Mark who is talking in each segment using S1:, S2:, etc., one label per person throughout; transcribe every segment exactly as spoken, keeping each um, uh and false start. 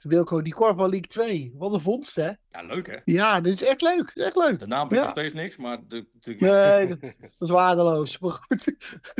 S1: Wilco, die Korfbal League twee. Wat een vondst, hè?
S2: Ja, leuk hè?
S1: Ja, dit is echt leuk. Dit is echt leuk.
S2: De naam vind ik
S1: Ja.
S2: nog steeds niks, maar... De, de...
S1: Nee, dat, dat is waardeloos. Maar goed.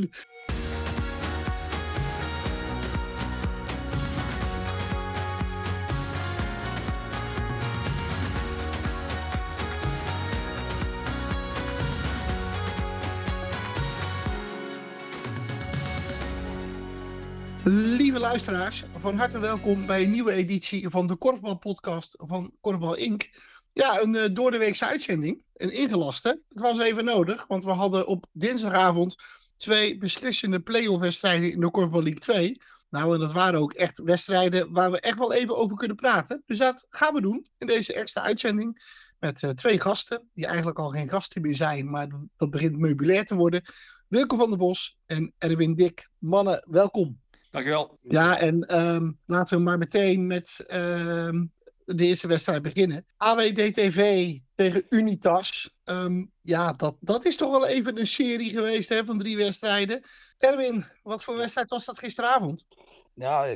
S1: Lieve luisteraars, van harte welkom bij een nieuwe editie van de Korfbal Podcast van Korfbal Incorporated. Ja, een uh, doordeweekse uitzending, een ingelaste. Het was even nodig, want we hadden op dinsdagavond twee beslissende play-off wedstrijden in de Korfbal League twee. Nou, en dat waren ook echt wedstrijden waar we echt wel even over kunnen praten. Dus dat gaan we doen in deze extra uitzending met uh, twee gasten, die eigenlijk al geen gasten meer zijn, maar dat begint meubilair te worden. Wilco van der Bos en Erwin Dik. Mannen, welkom.
S2: Dankjewel.
S1: Ja, en um, laten we maar meteen met um, de eerste wedstrijd beginnen. A W D T V tegen Unitas. Um, ja, dat, dat is toch wel even een serie geweest hè, van drie wedstrijden. Erwin, wat voor wedstrijd was dat gisteravond?
S3: Ja,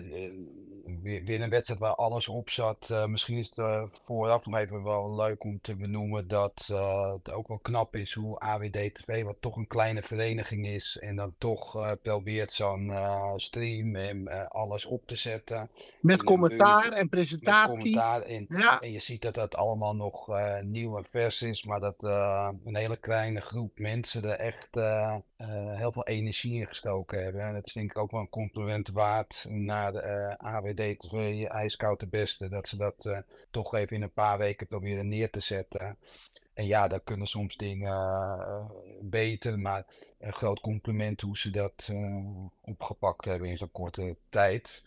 S3: weer, weer een wedstrijd waar alles op zat. Uh, misschien is het uh, vooraf nog even wel leuk om te benoemen dat uh, het ook wel knap is hoe A W D T V, wat toch een kleine vereniging is, en dan toch uh, probeert zo'n uh, stream en uh, alles op te zetten.
S1: Met
S3: en
S1: commentaar en presentatie.
S3: Met commentaar en,
S1: ja.
S3: en je ziet dat dat allemaal nog uh, nieuw en vers is, maar dat uh, een hele kleine groep mensen er echt uh, uh, heel veel energie in gestoken hebben. En dat is denk ik ook wel een compliment waard naar de uh, A W D T V, IJskoud de Beste, dat ze dat uh, toch even in een paar weken proberen neer te zetten. En ja, daar kunnen soms dingen uh, beter, maar een groot compliment hoe ze dat uh, opgepakt hebben in zo'n korte tijd.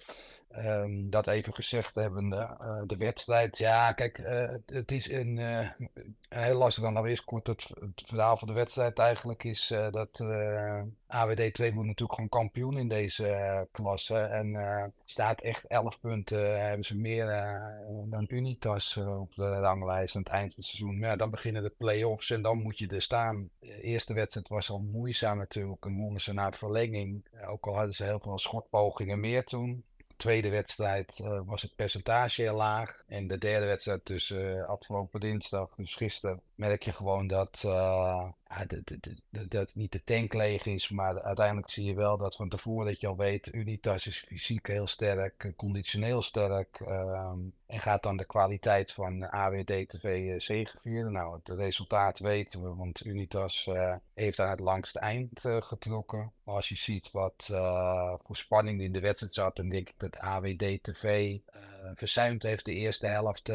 S3: Um, dat even gezegd hebbende, uh, de wedstrijd, ja kijk, uh, het is een, uh, een heel lastig dan allereerst kort het, het verhaal van de wedstrijd eigenlijk is uh, dat uh, A W D twee wordt natuurlijk gewoon kampioen in deze uh, klasse en uh, staat echt elf punten, uh, hebben ze meer uh, dan Unitas uh, op de ranglijst aan het eind van het seizoen. Maar ja, dan beginnen de play-offs en dan moet je er staan. De eerste wedstrijd was al moeizaam natuurlijk en wonnen ze naar verlenging, uh, ook al hadden ze heel veel schotpogingen meer toen. De tweede wedstrijd uh, was het percentage heel laag. En de derde wedstrijd, dus uh, afgelopen dinsdag, dus gisteren, merk je gewoon dat, uh, ja, de, de, de, de, dat niet de tank leeg is. Maar uiteindelijk zie je wel dat van tevoren dat je al weet, Unitas is fysiek heel sterk, conditioneel sterk. Uh, en gaat dan de kwaliteit van A W D T V uh, zegevieren. Nou, het resultaat weten we, want Unitas uh, heeft aan het langste eind uh, getrokken. Maar als je ziet wat uh, voor spanning in de wedstrijd zat, dan denk ik dat A W D T V uh, verzuimd heeft de eerste helft uh,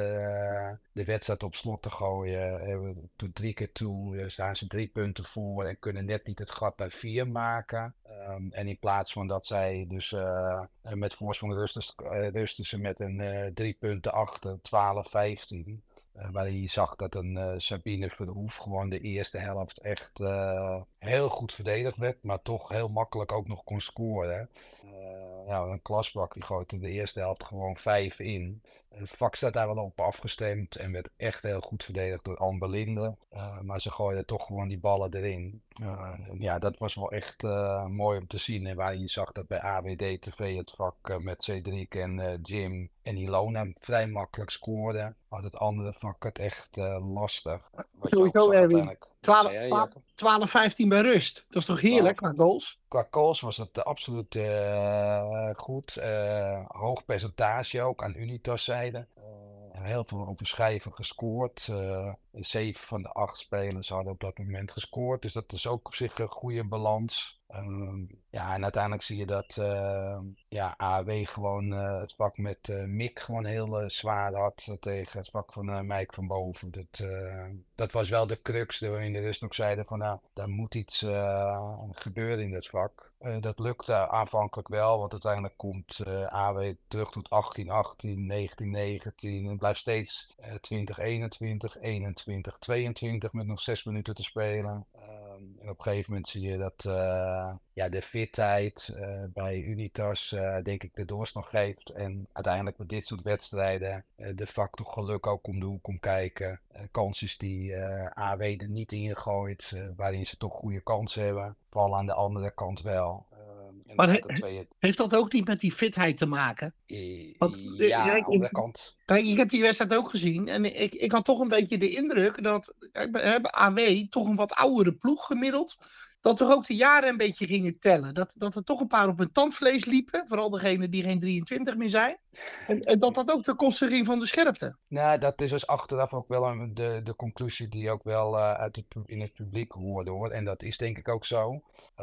S3: de wedstrijd op slot te gooien. Uh, tot drie keer toe uh, staan ze drie punten voor en kunnen net niet het gat naar vier maken. Um, en in plaats van dat zij dus uh, met voorsprong rusten, uh, rusten ze met een uh, drie punten achter, twaalf vijftien. Uh, waarin je zag dat een uh, Sabine Verhoef gewoon de eerste helft echt uh, heel goed verdedigd werd, maar toch heel makkelijk ook nog kon scoren. Uh, ja, een klasbak die gooit in de eerste helft gewoon vijf in. Het vak staat daar wel op afgestemd en werd echt heel goed verdedigd door Anne Belinde. Uh, maar ze gooiden toch gewoon die ballen erin. Uh, ja, dat was wel echt uh, mooi om te zien. En waar je zag dat bij A W D T V het vak uh, met Cedric en uh, Jim en Ilona vrij makkelijk scoorden. Had het andere vak het echt uh, lastig. Wat je ook zag uiteindelijk.
S1: twaalf vijftien bij rust. Dat is toch heerlijk qua goals?
S3: Qua goals was het uh, absoluut uh, goed. Uh, hoog percentage ook aan Unitas zijde. Uh, heel veel over schijven gescoord. Uh, zeven van de acht spelers hadden op dat moment gescoord. Dus dat is ook op zich een goede balans. Um, ja, en uiteindelijk zie je dat uh, ja, A W gewoon uh, het vak met uh, Mick gewoon heel uh, zwaar had uh, tegen het vak van uh, Mike van Boven. Dat, uh, dat was wel de crux waar we in de rust ook zeiden van nou, daar moet iets uh, gebeuren in dat vak. Uh, dat lukte aanvankelijk wel, want uiteindelijk komt uh, A W terug tot achttien achttien, negentien negentien. Het blijft steeds uh, twintig eenentwintig, eenentwintig tweeëntwintig met nog zes minuten te spelen. Uh, en op een gegeven moment zie je dat uh, ja, de fitheid uh, bij Unitas uh, denk ik de doorslag geeft. En uiteindelijk met dit soort wedstrijden uh, de factor geluk ook om de hoek om kijken. Uh, kansjes die uh, A W er niet ingooit, uh, waarin ze toch goede kansen hebben. Vooral aan de andere kant wel. Uh, En dan
S1: Maar
S3: staat
S1: he-
S3: er twee...
S1: heeft dat ook niet met die fitheid te maken?
S3: eh,
S1: Want eh,
S3: Ja, aan
S1: kijk,
S3: de andere
S1: ik,
S3: kant.
S1: kijk, ik heb die wedstrijd ook gezien en ik, ik had toch een beetje de indruk dat kijk, we hebben A W toch een wat oudere ploeg gemiddeld. Dat toch ook de jaren een beetje gingen tellen. Dat, dat er toch een paar op hun tandvlees liepen. Vooral degenen die geen drieëntwintig meer zijn. En, en dat dat ook de kosten ging van de scherpte.
S3: Nou, dat is dus achteraf ook wel een, de, de conclusie die ook wel eh, uit het, pu- in het publiek hoorde hoor. En dat is denk ik ook zo.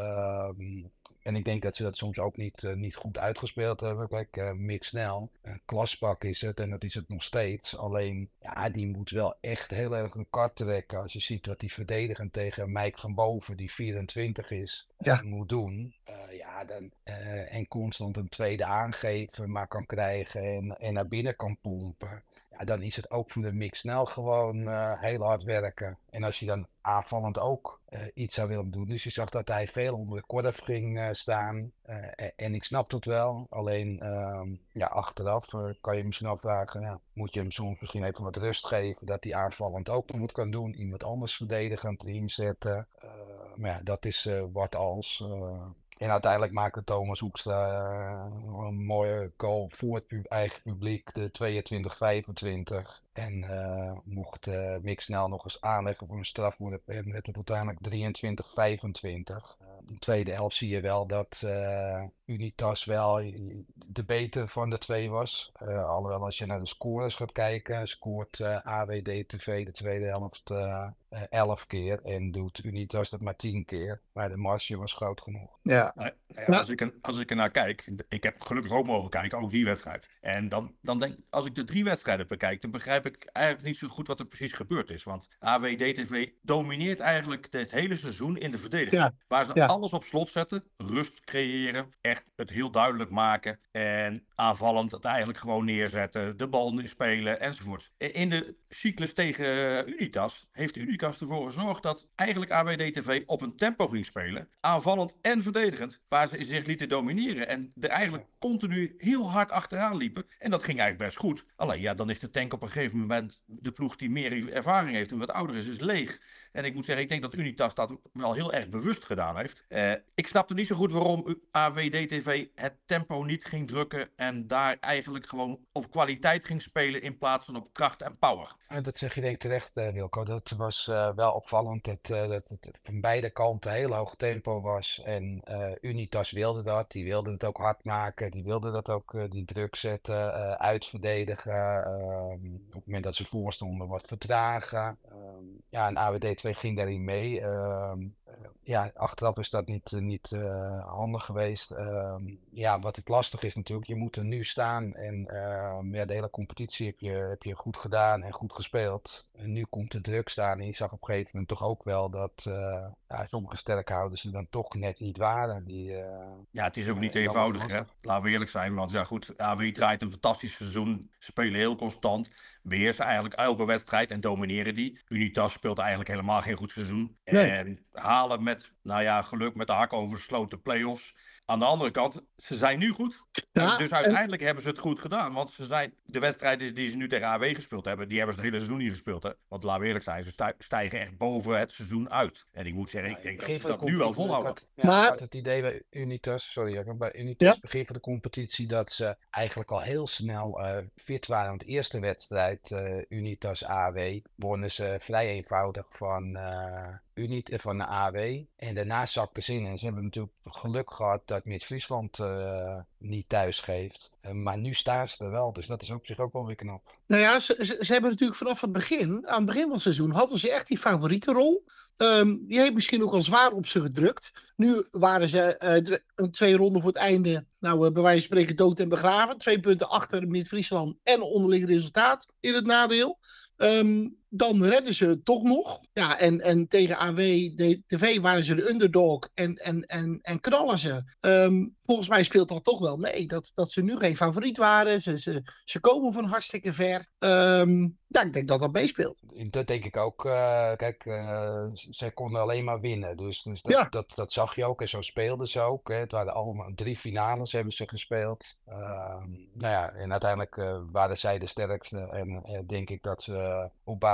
S3: Ehm, en ik denk dat ze dat soms ook niet, eh, niet goed uitgespeeld hebben. Kijk, eh Mick Snel, een klasbak is het en dat is het nog steeds. Alleen, ja, die moet wel echt heel erg een kart trekken. Als je ziet wat die verdedigend tegen Mike van Boven, die vierentwintig is, eh,
S1: Ja.
S3: moet doen. Eh, ja, dan, eh, en constant een tweede aangeven maar kan krijgen en, en naar binnen kan pompen. Ja, dan is het ook van de Mick Snel gewoon eh, heel hard werken. En als je dan aanvallend ook eh, iets zou willen doen. Dus je zag dat hij veel onder de korf ging eh, staan. Eh, en, en ik snap dat wel. Alleen ehm, ja, achteraf eh, kan je misschien afvragen. Ja, moet je hem soms misschien even wat rust geven. Dat hij aanvallend ook nog wat kan doen. Iemand anders verdedigend erin zetten. Eh, maar ja, dat is eh, wat als. eh, en uiteindelijk maakte Thomas Hoekstra eh, een mooie goal voor het pu- eigen publiek, de tweeëntwintig vijfentwintig. En eh, mocht eh Mick Snel nog eens aanleggen voor een strafworp en werd het uiteindelijk drieëntwintig vijfentwintig. Eh, in de tweede helft zie je wel dat eh, Unitas wel de betere van de twee was. Uh, alhoewel als je naar de scores gaat kijken, scoort uh, A W D T V de tweede helft uh, uh, elf keer en doet Unitas dat maar tien keer. Maar de marge was groot genoeg.
S1: Ja.
S2: Nou, nou ja, als, ik er, als ik er naar kijk, ik heb gelukkig ook mogen kijken, ook die wedstrijd. En dan, dan denk ik, als ik de drie wedstrijden bekijk, dan begrijp ik eigenlijk niet zo goed wat er precies gebeurd is. Want A W D T V domineert eigenlijk het hele seizoen in de verdediging.
S1: Ja.
S2: Waar ze
S1: Ja.
S2: alles op slot zetten, rust creëren, echt het heel duidelijk maken. En aanvallend het eigenlijk gewoon neerzetten, de bal spelen enzovoort. In de cyclus tegen Unitas heeft Unitas ervoor gezorgd dat eigenlijk A W D T V op een tempo ging spelen. Aanvallend en verdedigend, waar ze zich lieten domineren. En er eigenlijk continu heel hard achteraan liepen. En dat ging eigenlijk best goed. Alleen ja, dan is de tank op een gegeven moment de ploeg die meer ervaring heeft en wat ouder is, is leeg. En ik moet zeggen, ik denk dat Unitas dat wel heel erg bewust gedaan heeft. Uh, ik snapte niet zo goed waarom A W D T V het tempo niet ging drukken en daar eigenlijk gewoon op kwaliteit ging spelen in plaats van op kracht en power.
S3: Ja, dat zeg je denk ik terecht, uh, Wilco. Dat was uh, wel opvallend dat, uh, dat het van beide kanten heel hoog tempo was. En uh, Unitas wilde dat, die wilde het ook hard maken, die wilde dat ook uh, die druk zetten, uh, uitverdedigen. Uh, op het moment dat ze voorstonden wat vertragen. Uh, ja, en A W D twee ging daarin mee. Uh, uh, ja, achteraf is dat niet, uh, niet uh, handig geweest. Uh, ja, wat het lastig is natuurlijk, je moet er nu staan. En uh, ja, de hele competitie heb je, heb je goed gedaan en goed gespeeld. En nu komt de druk staan en je zag op een gegeven moment toch ook wel dat uh, ja, sommige sterkhouders er dan toch net niet waren. Die, uh,
S2: ja, het is ook niet
S3: uh,
S2: eenvoudig, hè? Laten we eerlijk zijn, want ja goed, A W draait een fantastisch seizoen, spelen heel constant, beheersen eigenlijk elke wedstrijd en domineren die. Unitas speelt eigenlijk helemaal geen goed seizoen
S1: Nee.
S2: en halen met, nou ja, geluk met de hak over gesloten play-offs. Aan de andere kant, ze zijn nu goed.
S1: Ja,
S2: dus uiteindelijk en... hebben ze het goed gedaan. Want ze zijn, de wedstrijden die ze nu tegen A W gespeeld hebben, die hebben ze het hele seizoen niet gespeeld. Hè? Want laten we eerlijk zijn, ze stijgen echt boven het seizoen uit. En ik moet zeggen,
S3: ja,
S2: ik denk
S3: begin
S2: dat ze
S3: dat
S2: dat nu wel volhouden.
S3: Had, ja,
S1: maar...
S3: ik had het idee bij Unitas, sorry, bij Unitas
S1: ja?
S3: begin van de competitie dat ze eigenlijk al heel snel uh, fit waren. Want de eerste wedstrijd, uh, Unitas A W, wonnen ze vrij eenvoudig van... Uh, Unit van de A W. En daarna zakten ze in. En ze hebben natuurlijk geluk gehad dat Midden-Friesland uh, niet thuis geeft. Uh, maar nu staan ze er wel. Dus dat is op zich ook wel weer knap.
S1: Nou ja, ze, ze, ze hebben natuurlijk vanaf het begin, aan het begin van het seizoen, hadden ze echt die favoriete rol. Um, die heeft misschien ook al zwaar op ze gedrukt. Nu waren ze uh, twee ronden voor het einde, nou uh, bij wijze van spreken dood en begraven. Twee punten achter Midden-Friesland en onderliggend resultaat in het nadeel. Um, dan redden ze het toch nog. Ja, en, en tegen A W T V waren ze de underdog en, en, en, en knallen ze. Um, volgens mij speelt dat toch wel mee. Dat, dat ze nu geen favoriet waren. Ze, ze, ze komen van hartstikke ver. Um, ja, ik denk dat dat meespeelt.
S3: Dat denk ik ook. Uh, kijk, uh, zij konden alleen maar winnen. Dus, dus dat,
S1: ja.
S3: dat, dat zag je ook. En zo speelden ze ook. Hè. Het waren allemaal drie finales hebben ze gespeeld. Uh, nou ja, en uiteindelijk uh, waren zij de sterkste. En uh, denk ik dat ze uh, op basis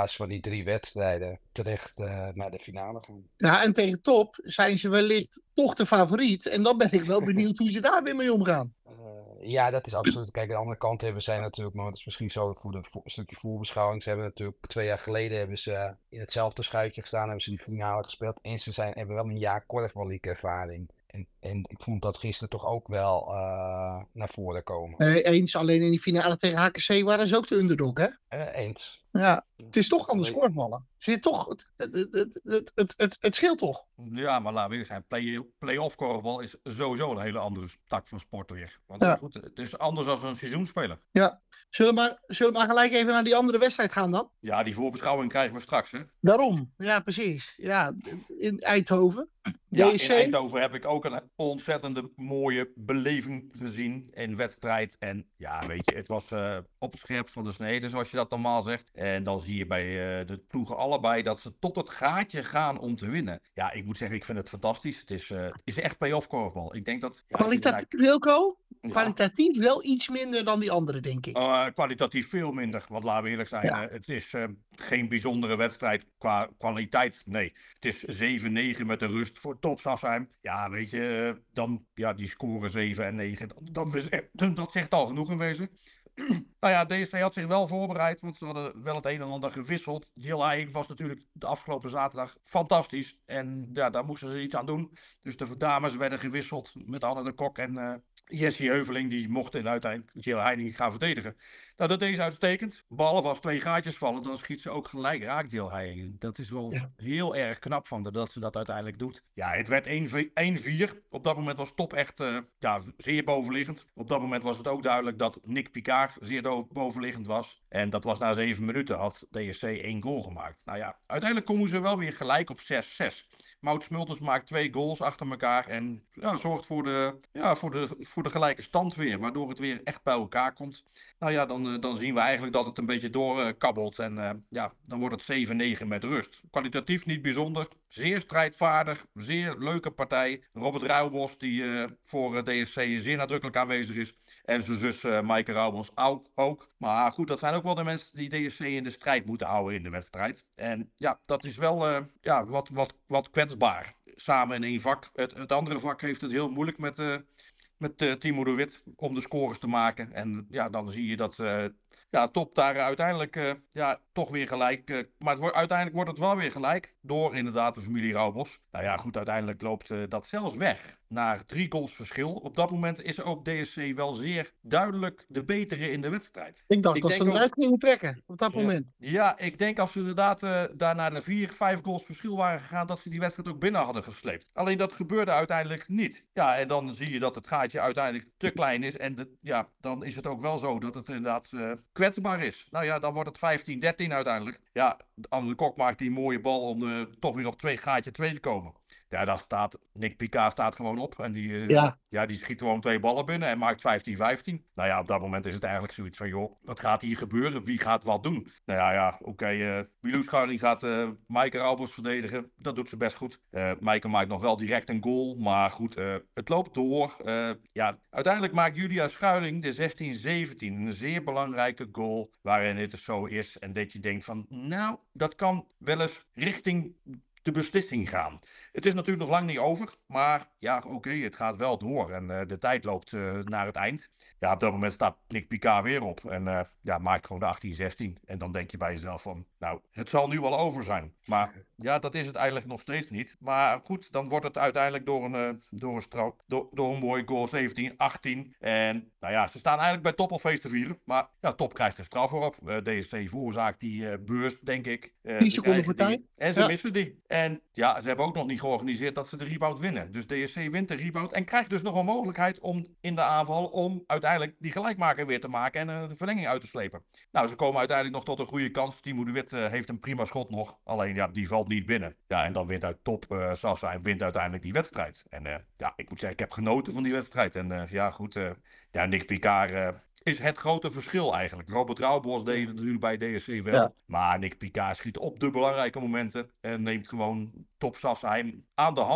S3: basis van die drie wedstrijden terecht uh, naar de finale gaan.
S1: Ja, en tegen Top zijn ze wellicht toch de favoriet. En dan ben ik wel benieuwd hoe ze daar weer mee omgaan.
S3: Uh, ja, dat is absoluut. Kijk, aan de andere kant hebben zij natuurlijk, maar het is misschien zo voor de voor, een stukje voorbeschouwing. Ze hebben natuurlijk twee jaar geleden hebben ze in hetzelfde schuitje gestaan, hebben ze die finale gespeeld. En ze zijn, hebben wel een jaar korfballeague ervaring. En, en ik vond dat gisteren toch ook wel uh, naar voren komen.
S1: Nee, eens, alleen in die finale tegen H K C waren ze ook de underdog, hè?
S3: Uh, eens.
S1: Ja, het is toch anders korfballen. Het, zit toch, het, het, het, het, het, het, het scheelt toch?
S2: Ja, maar laten we eerlijk zijn. Play, play-off korfbal is sowieso een hele andere tak van sport weer. Want
S1: ja.
S2: Ja, goed, het is anders dan een seizoenspeler.
S1: Ja. Zullen we, maar, zullen we maar gelijk even naar die andere wedstrijd gaan dan?
S2: Ja, die voorbeschouwing krijgen we straks, hè?
S1: Daarom, ja precies. Ja, in Eindhoven.
S2: Ja, in Eindhoven heb ik ook een ontzettende mooie beleving gezien in wedstrijd. En ja, weet je, het was uh, op het scherp van de snede, zoals je dat normaal zegt. En dan zie je bij uh, de ploegen allebei dat ze tot het gaatje gaan om te winnen. Ja, ik moet zeggen, ik vind het fantastisch. Het is, uh, het is echt play-off korfbal. Ik denk dat... Ja,
S1: kwalitatief, Wilco?
S2: Ja.
S1: Kwalitatief wel iets minder dan die andere, denk ik.
S2: Uh, kwalitatief veel minder, want laten we eerlijk zijn. Ja. Uh, het is uh, geen bijzondere wedstrijd qua kwaliteit. Nee, het is zeven negen met de rust voor Top Sassheim. Ja, weet je, uh, dan ja, die scoren zeven en negen. Dat, dat, dat zegt al genoeg in wezen. Nou ja, D S V had zich wel voorbereid, want ze hadden wel het een en ander gewisseld. Jill Heying was natuurlijk de afgelopen zaterdag fantastisch. En ja, daar moesten ze iets aan doen. Dus de dames werden gewisseld met Anne de Kok en uh, Jessie Heuveling. Die mochten uiteindelijk Jill Heying gaan verdedigen. Nou, dat deed ze uitstekend. Behalve als twee gaatjes vallen, dan schiet ze ook gelijk raak Jill Heying. Dat is wel ja. heel erg knap van haar, dat ze dat uiteindelijk doet. Ja, het werd één vier. Op dat moment was Top echt uh, ja, zeer bovenliggend. Op dat moment was het ook duidelijk dat Nick Picard zeer bovenliggend was. En dat was na zeven minuten had D S C één goal gemaakt. Nou ja, uiteindelijk komen ze wel weer gelijk op zes zes. Mout Smulters maakt twee goals achter elkaar en ja, zorgt voor de, ja, voor, de, voor de gelijke stand weer. Waardoor het weer echt bij elkaar komt. Nou ja, dan, dan zien we eigenlijk dat het een beetje doorkabbelt. En uh, ja, dan wordt het zeven negen met rust. Kwalitatief niet bijzonder. Zeer strijdvaardig. Zeer leuke partij. Robert Ruijbos die uh, voor uh, D S C zeer nadrukkelijk aanwezig is. En zijn zus uh, Maaike Ruijbos ook, ook. Maar goed, dat zijn ook wel de mensen die D S C in de strijd moeten houden in de wedstrijd. En ja, dat is wel uh, ja, wat, wat, wat kwetsbaar. Samen in één vak. Het, het andere vak heeft het heel moeilijk met... Uh, Met uh, Timo de Wit om de scores te maken. En ja, dan zie je dat uh, ja, Top daar uiteindelijk uh, ja, toch weer gelijk. Uh, maar het wordt, uiteindelijk wordt het wel weer gelijk. Door inderdaad de familie Ruijbos. Nou ja, goed, uiteindelijk loopt uh, dat zelfs weg. Naar drie goals verschil. Op dat moment is ook D S C wel zeer duidelijk de betere in de wedstrijd.
S1: Ik dacht ik dat ze hem eruit gingen trekken op dat
S2: ja.
S1: moment.
S2: Ja, ik denk als ze inderdaad uh, daar naar de vier, vijf goals verschil waren gegaan, dat ze die wedstrijd ook binnen hadden gesleept. Alleen dat gebeurde uiteindelijk niet. Ja, en dan zie je dat het gaatje uiteindelijk te klein is. En de, ja, dan is het ook wel zo dat het inderdaad uh, kwetsbaar is. Nou ja, dan wordt het vijftien dertien uiteindelijk. Ja, Anne de Kok maakt die mooie bal om uh, toch weer op twee gaatje twee te komen. Ja, daar staat, Nick Picard staat gewoon op. En die, uh, ja. Ja, die schiet gewoon twee ballen binnen en maakt vijftien vijftien. Nou ja, op dat moment is het eigenlijk zoiets van, joh, wat gaat hier gebeuren? Wie gaat wat doen? Nou ja, ja oké, okay, uh, Milouska die gaat uh, Maaike Ruijbos verdedigen. Dat doet ze best goed. Uh, Maaike maakt nog wel direct een goal, maar goed, uh, het loopt door. Uh, ja, uiteindelijk maakt Julia Schuiling de zestien zeventien. Een zeer belangrijke goal, waarin het zo is. En dat je denkt van, nou, dat kan wel eens richting de beslissing gaan. Het is natuurlijk nog lang niet over, maar ja, oké, okay, het gaat wel door en uh, de tijd loopt uh, naar het eind. Ja, op dat moment staat Nick Picard weer op en uh, ja, maakt gewoon de achttien zestien. En dan denk je bij jezelf van, nou, het zal nu wel over zijn. Maar ja, dat is het eigenlijk nog steeds niet. Maar goed, dan wordt het uiteindelijk door een, uh, door een, strook, door, door een mooie goal zeventien achttien. En nou ja, ze staan eigenlijk bij Top al feest te vieren. Maar ja, Top krijgt een straf voorop. Uh, D S C veroorzaakt die uh, beurs, denk ik. Uh,
S1: tien seconden voor tijd.
S2: En ze
S1: ja.
S2: missen die. En ja, ze hebben ook nog niet georganiseerd dat ze de rebound winnen. Dus D S C wint de rebound en krijgt dus nog een mogelijkheid om in de aanval om uiteindelijk die gelijkmaker weer te maken en uh, de verlenging uit te slepen. Nou, ze komen uiteindelijk nog tot een goede kans. Timo de Wit uh, heeft een prima schot nog. Alleen ja, die valt niet binnen. Ja, en dan wint uit Top uh, Sassheim wint uiteindelijk die wedstrijd. En uh, ja, ik moet zeggen, ik heb genoten van die wedstrijd. En uh, ja, goed. Uh, ja, Nick Picard uh, is het grote verschil eigenlijk. Robert Ruijbos deed het natuurlijk bij D S C wel. Ja. Maar Nick Picard schiet op de belangrijke momenten en neemt gewoon Top Sassheim aan de hand.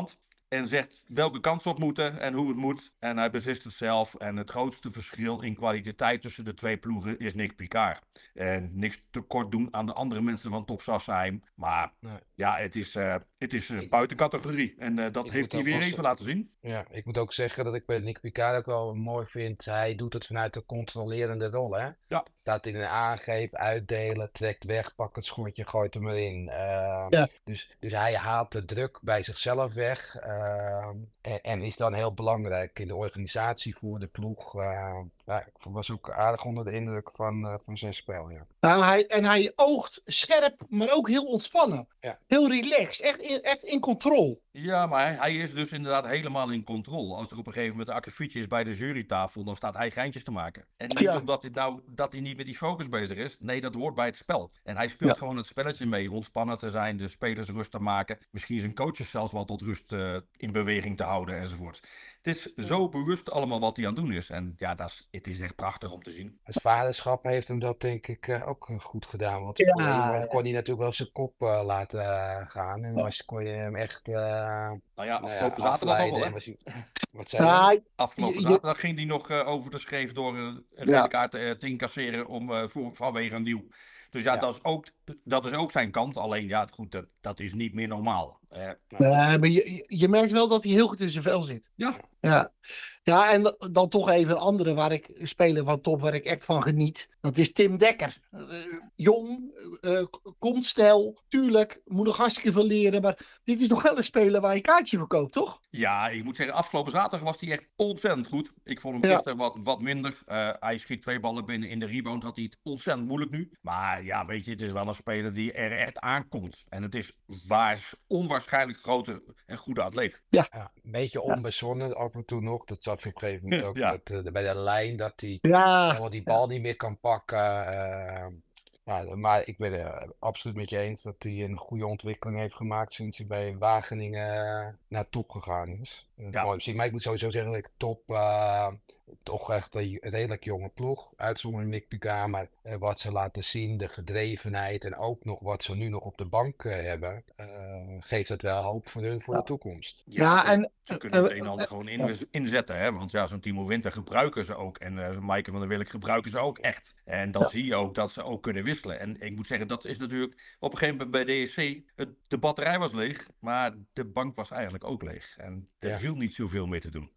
S2: en zegt welke kant ze op moeten en hoe het moet. En hij beslist het zelf. En het grootste verschil in kwaliteit tussen de twee ploegen is Nick Picard. En niks tekort doen aan de andere mensen van Top Sassheim. Maar
S3: Nee.
S2: ja, het is, uh, het is uh,
S3: Ik-
S2: buiten categorie. En uh, dat
S3: ik
S2: heeft
S3: moet
S2: hij
S3: ook
S2: weer
S3: wel
S2: even
S3: z-
S2: laten zien.
S3: Ja, ik moet ook zeggen dat ik bij Nick Picard ook wel mooi vind. Hij doet het vanuit de controlerende rol, hè?
S2: Ja.
S3: Staat in een aangeef, uitdelen, trekt weg, pakt het schotje, gooit hem erin. Uh,
S1: Ja.
S3: dus, dus hij haalt de druk bij zichzelf weg. Uh, en, en is dan heel belangrijk in de organisatie voor de ploeg. Uh, ja, ik was ook aardig onder de indruk van, uh, van zijn spel, ja.
S1: Nou, hij, en hij oogt scherp, maar ook heel ontspannen.
S3: Ja.
S1: Heel relaxed, echt in, echt in controle.
S2: Ja, maar hij, hij is dus inderdaad helemaal in controle. Als er op een gegeven moment een akkefietje is bij de jurytafel, dan staat hij geintjes te maken. En niet
S1: Ja.
S2: omdat hij, nou, dat hij niet met die focus bezig is. Nee, dat hoort bij het spel. En hij speelt
S1: Ja.
S2: gewoon het spelletje mee. Ontspannen te zijn, de spelers rustig maken. Misschien zijn coaches zelfs wel tot rust uh, in beweging te houden enzovoort. Het is zo bewust allemaal wat hij aan het doen is. En ja, dat is, het is echt prachtig om te zien.
S3: Het vaderschap heeft hem dat denk ik uh, ook uh, goed gedaan. Want
S1: Ja.
S3: voorheen kon hij natuurlijk wel zijn kop uh, laten uh, gaan. En dan was, kon je hem echt uh,
S2: nou ja,
S3: nou
S2: afgelopen
S3: ja,
S2: zaterdag nog wel, hè?
S3: was hij... Wat zei
S1: Ja,
S3: je?
S2: Afgelopen
S1: je-
S2: zaterdag ging hij nog uh, over de schreef door uh, een
S1: Ja.
S2: gele kaart uh, te incasseren om, uh, voor, vanwege een nieuw. Dus ja,
S3: Ja.
S2: Dat, is ook, dat is ook zijn kant. Alleen ja, goed, dat, dat is niet meer normaal. Uh,
S1: Nee, maar je, je- je merkt wel dat hij heel goed in zijn vel zit.
S2: ja.
S1: Ja. Ja, en dan toch even een andere waar ik speler van top, waar ik echt van geniet. Dat is Tim Dekker. Uh, jong, uh, komt snel, tuurlijk, moet nog hartstikke veel leren. Maar dit is nog wel een speler waar je kaartje voor koopt, toch?
S2: Ja, ik moet zeggen, afgelopen zaterdag was hij echt ontzettend goed. Ik vond hem
S1: Ja.
S2: gisteren wat, wat minder. Uh, hij schiet twee ballen binnen. In de rebound had hij het ontzettend moeilijk nu. Maar ja, weet je, het is wel een speler die er echt aankomt. En het is waar, onwaarschijnlijk grote en goede atleet.
S1: Ja.
S3: Ja, een beetje onbezonnen af en toe nog. Dat zat op een gegeven moment ook
S2: Ja.
S3: met, uh, bij de lijn dat hij
S1: Ja.
S3: helemaal die bal niet meer kan pakken. Uh, ja, maar ik ben het uh, absoluut met je eens dat hij een goede ontwikkeling heeft gemaakt sinds hij bij Wageningen uh, naar top gegaan is. Dat
S2: Ja.
S3: mooi te zien. Maar ik moet sowieso zeggen dat ik top uh, toch echt een redelijk jonge ploeg. Uitzondering Nick Picard, maar uh, wat ze laten zien, de gedrevenheid en ook nog wat ze nu nog op de bank uh, hebben, uh, geeft het wel hoop voor hun voor
S1: Ja.
S3: de toekomst.
S2: Ja,
S1: Ja,
S2: ze,
S1: en-
S2: ze kunnen het een en
S1: uh,
S2: ander gewoon in,
S1: ja.
S2: inzetten. Hè? Want ja, zo'n Timo Winter gebruiken ze ook. En uh, Maaike van der Willik gebruiken ze ook echt. En dan
S1: Ja.
S2: zie je ook dat ze ook kunnen wisselen. En ik moet zeggen, dat is natuurlijk op een gegeven moment bij D S C. Het, de batterij was leeg, maar de bank was eigenlijk ook leeg. En er
S3: Ja.
S2: viel niet zoveel meer te doen.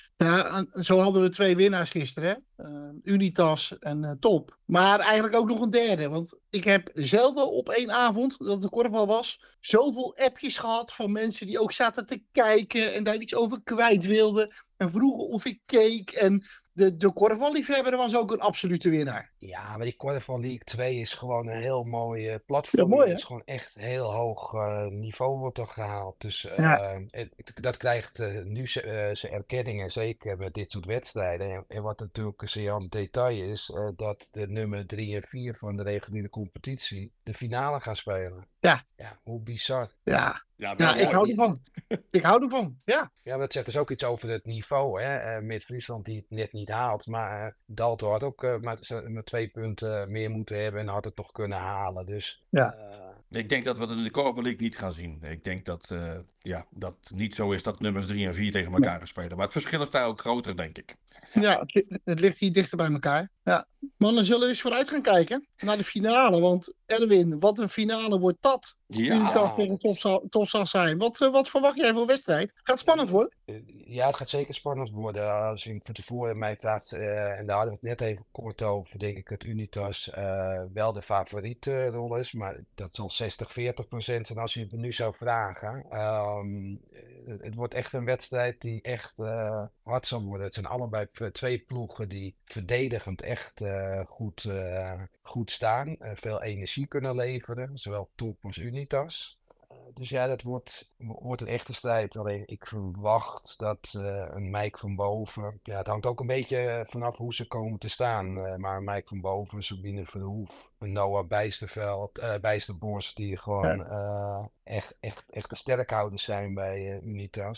S1: Ja, zo hadden we twee winnaars gisteren. Hè? Uh, Unitas en uh, Top. Maar eigenlijk ook nog een derde. Want ik heb zelden op één avond, dat het de korfbal was, zoveel appjes gehad van mensen die ook zaten te kijken en daar iets over kwijt wilden. En vroegen of ik keek. En de, de korfballiefhebber was ook een absolute winnaar.
S3: Ja, maar die Korfbal League twee is gewoon een heel mooi uh, platform.
S1: Ja, mooi, hè?
S3: Het is gewoon echt heel hoog uh, niveau wordt er gehaald. Dus uh,
S1: Ja.
S3: het, dat krijgt uh, nu zijn uh, erkenningen, zeker met dit soort wedstrijden. En, en wat natuurlijk een zeer aan detail is, uh, dat de nummer drie en vier van de reguliere competitie de finale gaan spelen.
S1: Ja.
S3: Ja, hoe bizar.
S1: Ja,
S2: Ja, wel
S1: ja ik
S2: mooi.
S1: hou ervan. Ik hou ervan, ja.
S3: Ja, maar dat zegt dus ook iets over het niveau, hè. Uh, met Friesland die het net niet haalt. Maar uh, Dalton had ook uh, maar, maar twee punten meer moeten hebben en had het nog kunnen halen. Dus
S1: Ja.
S3: uh,
S2: Ik denk dat we het in de Korfbal League niet gaan zien. Ik denk dat uh, ja, dat niet zo is dat nummers drie en vier tegen elkaar gaan spelen. Maar het verschil is daar ook groter, denk ik.
S1: Ja, het, het ligt hier dichter bij elkaar. Ja. Mannen, zullen we eens vooruit gaan kijken naar de finale. Want Erwin, wat een finale wordt dat.
S2: Ja.
S1: Unitas tegen Top Sassheim. Wat, uh, wat verwacht jij voor wedstrijd? Gaat het spannend worden?
S3: Ja, het gaat zeker spannend worden. Als je van tevoren mij vraagt, uh, en daar hadden we het net even kort over, denk ik dat Unitas uh, wel de favoriete rol is. Maar dat zal zestig, veertig procent zijn als je het nu zou vragen. Um, het wordt echt een wedstrijd die echt uh, hard zal worden. Het zijn allebei twee ploegen die verdedigend echt uh, goed, uh, goed staan. Uh, veel energie kunnen leveren, zowel Top als Unitas. Dus ja, dat wordt, wordt een echte strijd. Alleen ik verwacht dat uh, een Mike van Boven... Ja, het hangt ook een beetje vanaf hoe ze komen te staan. Uh, maar Mike van Boven, Sabine Verhoef, Noah Bijsterveld, uh, Bijsterborst... die gewoon uh, echt, echt, echt de sterkhouders zijn bij uh, Unitas.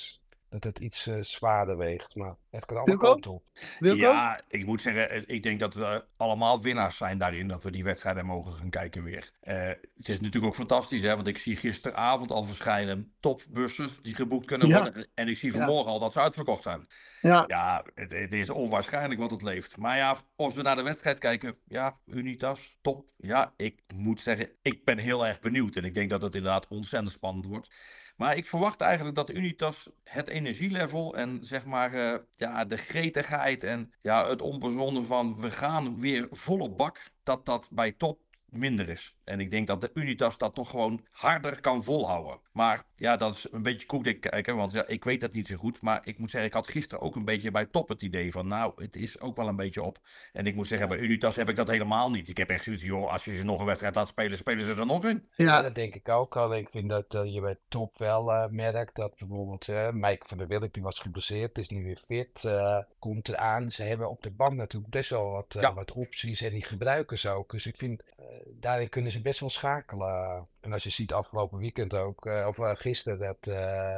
S3: dat het iets uh, zwaarder weegt. Maar het kan alle
S1: Wilco?
S3: kanten op.
S1: Wilco?
S2: Ja, ik moet zeggen, ik denk dat we allemaal winnaars zijn daarin, dat we die wedstrijden mogen gaan kijken weer. Uh, het is natuurlijk ook fantastisch, hè, want ik zie gisteravond al verschijnen topbussen die geboekt kunnen
S1: Ja.
S2: worden. En ik zie vanmorgen
S1: Ja.
S2: al dat ze uitverkocht zijn.
S1: Ja,
S2: Ja, het, het is onwaarschijnlijk wat het leeft. Maar ja, als we naar de wedstrijd kijken, ja, Unitas, top. Ja, ik moet zeggen, ik ben heel erg benieuwd. En ik denk dat het inderdaad ontzettend spannend wordt. Maar ik verwacht eigenlijk dat Unitas het energielevel en zeg maar uh, ja, de gretigheid en ja, het onbezonnen van we gaan weer volop bak, dat dat bij top minder is. En ik denk dat de Unitas dat toch gewoon harder kan volhouden. Maar ja, dat is een beetje koekdik kijken, want ja, ik weet dat niet zo goed. Maar ik moet zeggen, ik had gisteren ook een beetje bij top het idee van nou, het is ook wel een beetje op. En ik moet zeggen, bij Unitas heb ik dat helemaal niet. Ik heb echt zoiets, joh, als je ze nog een wedstrijd laat spelen, spelen ze er nog in.
S3: Ja,
S1: ja,
S3: dat denk ik ook. Alleen ik vind dat uh, je bij top wel uh, merkt dat bijvoorbeeld uh, Mike van der Wilk, die was geblesseerd, is nu weer fit, uh, komt eraan. Ze hebben op de bank natuurlijk best wel wat, uh,
S2: Ja.
S3: wat opties en die gebruiken ze ook. Dus ik vind, uh, daarin kunnen ze best wel schakelen. En als je ziet afgelopen weekend ook, uh, of uh, gisteren, dat uh,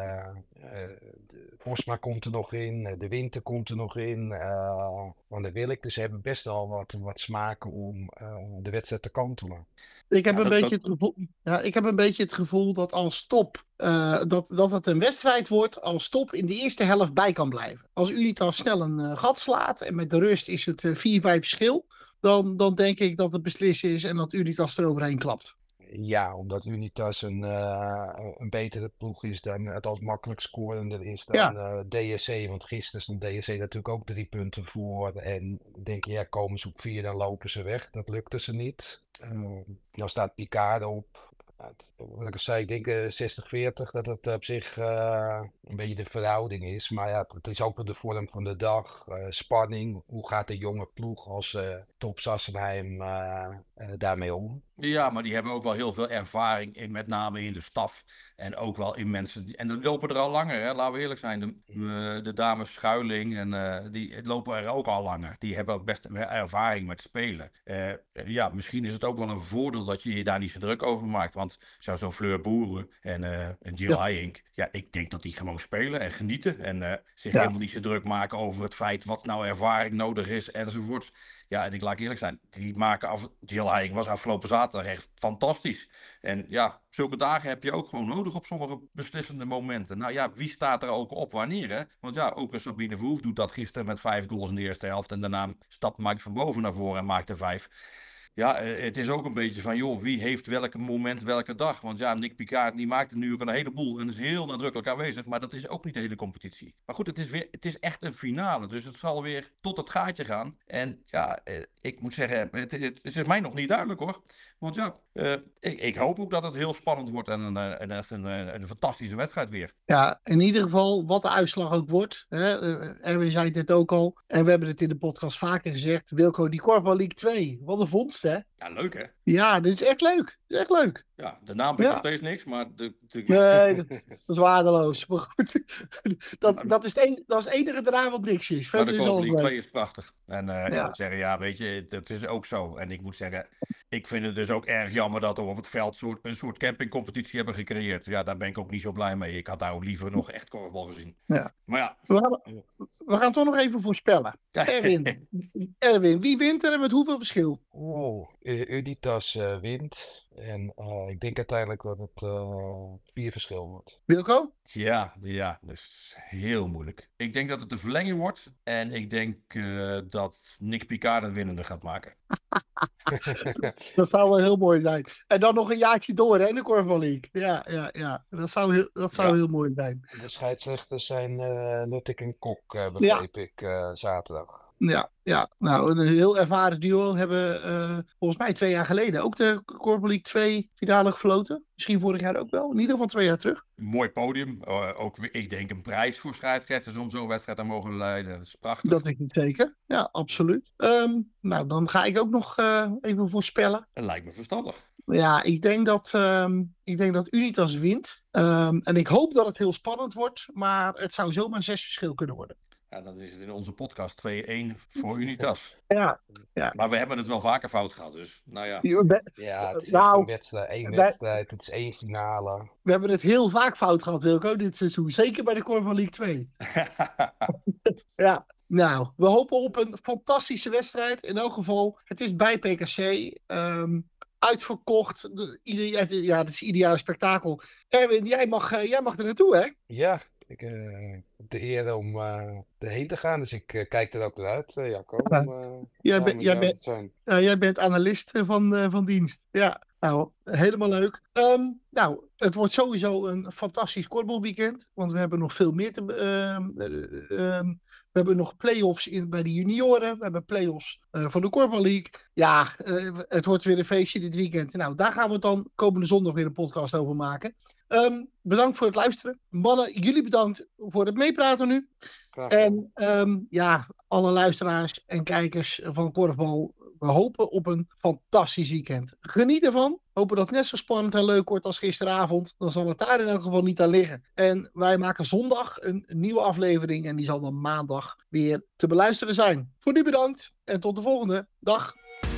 S3: uh, de Postma komt er nog in, de Winter komt er nog in, uh, van der Wilk. Dus ze hebben best wel wat, wat smaken om uh, de wedstrijd te kantelen.
S1: ik heb,
S2: Ja,
S1: een
S2: dat-
S1: beetje
S2: dat-
S1: het gevoel, ja, ik heb een beetje het gevoel dat als top, uh, dat, dat het een wedstrijd wordt als top in de eerste helft bij kan blijven. Als Unitas snel een uh, gat slaat en met de rust is het uh, vier vijf verschil, dan, dan denk ik dat het beslissen is en dat Unitas er overheen klapt.
S3: Ja, omdat Unitas een, uh, een betere ploeg is dan het als makkelijk scorender is dan
S1: Ja.
S3: uh, D S C. Want gisteren stond D S C natuurlijk ook drie punten voor. En denk je, ja, komen ze op vier, dan lopen ze weg. Dat lukte ze niet. Uh, dan staat Picard op. Wat ik al zei, ik denk uh, zestig veertig dat het op zich uh, een beetje de verhouding is. Maar ja, het is ook wel de vorm van de dag. Uh, spanning. Hoe gaat de jonge ploeg als uh, Top Sassenheim uh, uh, daarmee om?
S2: Ja, maar die hebben ook wel heel veel ervaring, in, met name in de staf. En ook wel in mensen. Die, en dat lopen er al langer, hè? Laten we eerlijk zijn. De, uh, de dames Schuiling, en, uh, die lopen er ook al langer. Die hebben ook best ervaring met spelen. Uh, ja, misschien is het ook wel een voordeel dat je je daar niet zo druk over maakt. Want zo'n Fleur Boeren en, uh, en Jill
S1: Ja.
S2: Eyink, ja, ik denk dat die gewoon spelen en genieten. En uh, zich
S1: Ja.
S2: helemaal niet zo druk maken over het feit wat nou ervaring nodig is enzovoorts. Ja, en ik laat eerlijk zijn, die maken af. Jill Eyink was afgelopen zaterdag echt fantastisch. En ja, zulke dagen heb je ook gewoon nodig op sommige beslissende momenten. Nou ja, wie staat er ook op wanneer, hè? Want ja, ook een Sabine Verhoef doet dat gisteren met vijf goals in de eerste helft. En daarna stapt Mike van boven naar voren en maakte vijf. Ja, het is ook een beetje van, joh, wie heeft welk moment welke dag? Want ja, Nick Picard, die maakt er nu ook een heleboel en is heel nadrukkelijk aanwezig. Maar dat is ook niet de hele competitie. Maar goed, het is, weer, het is echt een finale. Dus het zal weer tot het gaatje gaan. En ja, ik moet zeggen, het, het, het is mij nog niet duidelijk, hoor. Want ja, uh, ik, ik hoop ook dat het heel spannend wordt en een, een, een, een, een fantastische wedstrijd weer.
S1: Ja, in ieder geval, wat de uitslag ook wordt. Hè, uh, Erwin zei het net ook al. En we hebben het in de podcast vaker gezegd. Wilco, die Korfbal League twee. Wat een vondst, hè?
S2: Ja, leuk, hè?
S1: Ja, dit is echt leuk. Dit is echt leuk.
S2: Ja, de naam vind ik
S1: Ja.
S2: nog steeds niks, maar... De, de...
S1: Nee, dat, dat is waardeloos. Maar goed, dat, dat, is het en, dat is het enige eraan wat niks is.
S2: Maar
S1: Verder
S2: de
S1: is alles
S2: Korfbal League
S1: leuk.
S2: twee is prachtig. En uh,
S1: Ja.
S2: ik moet zeggen, ja, weet je, dat is ook zo. En ik moet zeggen, ik vind het dus ook erg jammer dat we op het veld soort, een soort campingcompetitie hebben gecreëerd. Ja, daar ben ik ook niet zo blij mee. Ik had daar ook liever nog echt korfbal gezien.
S1: Ja.
S2: Maar ja.
S1: We gaan, we gaan toch nog even voorspellen. Erwin, Erwin, wie wint er en met hoeveel verschil?
S3: Oh, Unitas uh, wint. En uh, ik denk uiteindelijk dat het uh, vier verschil wordt.
S1: Wilco?
S2: Ja, ja, dat is heel moeilijk. Ik denk dat het een verlenging wordt. En ik denk uh, dat Nick Picard het winnende gaat maken.
S1: Dat zou wel heel mooi zijn. En dan nog een jaartje door, hè, in de Korfbal League. Ja, ja, ja. Dat zou heel, dat zou
S2: Ja.
S1: heel mooi zijn.
S3: De scheidsrechters zijn uh, Nuttik en Kok, uh, begreep ja. ik, uh, zaterdag.
S1: Ja, ja, nou een heel ervaren duo hebben uh, volgens mij twee jaar geleden ook de Korfbal League twee finale gefloten. Misschien vorig jaar ook wel, in ieder geval twee jaar terug.
S2: Een mooi podium, uh, ook ik denk een prijs voor scheidsrechters om zo'n wedstrijd te mogen leiden. Dat is prachtig.
S1: Dat is niet zeker, ja, absoluut. Um, nou, dan ga ik ook nog uh, even voorspellen.
S2: Dat lijkt me verstandig.
S1: Ja, ik denk dat, um, ik denk dat Unitas wint. Um, en ik hoop dat het heel spannend wordt, maar het zou zomaar zes verschil kunnen worden.
S2: Ja, dan is het in onze podcast twee-één voor Unitas.
S1: Ja, ja.
S2: Maar we hebben het wel vaker fout gehad, dus nou ja.
S1: Je be-
S3: Ja, het is echt
S1: Nou,
S3: een wedstrijd, één
S1: wij-
S3: wedstrijd, het is één finale.
S1: We hebben het heel vaak fout gehad, Wilco, dit seizoen. Zeker bij de Korfbal League twee. Ja, nou, we hopen op een fantastische wedstrijd. In elk geval, het is bij P K C. ehm, uitverkocht. De, ieder, het, ja, het is ieder jaar een spektakel. Erwin, jij mag, eh, jij mag er naartoe, hè?
S3: Ja, ik eh, heb de eer om eh erheen te gaan, dus ik eh, kijk er ook naar uit, eh, Jacco, om eh,
S1: Jij,
S3: samen
S1: bent-
S3: met
S1: jij,
S3: jou
S1: bent,
S3: te zijn.
S1: nou, jij bent analist eh, van, eh, van dienst. Ja, nou, helemaal leuk. Ehm, nou, het wordt sowieso een fantastisch korfbalweekend. Want we hebben nog veel meer te... ehm, eh, ehm, we hebben nog play-offs in, bij de junioren. We hebben play-offs eh, van de Korfbal League. Ja, eh, het wordt weer een feestje dit weekend. Nou, daar gaan we het dan komende zondag weer een podcast over maken. Ehm, bedankt voor het luisteren. Mannen, jullie bedankt voor het meepraten nu.
S3: Graag gedaan.
S1: En ehm, ja, alle luisteraars en kijkers van Korfbal, we hopen op een fantastisch weekend. Geniet ervan. Hopen dat het net zo spannend en leuk wordt als gisteravond. Dan zal het daar in elk geval niet aan liggen. En wij maken zondag een nieuwe aflevering en die zal dan maandag weer te beluisteren zijn. Voor nu bedankt en tot de volgende. Dag.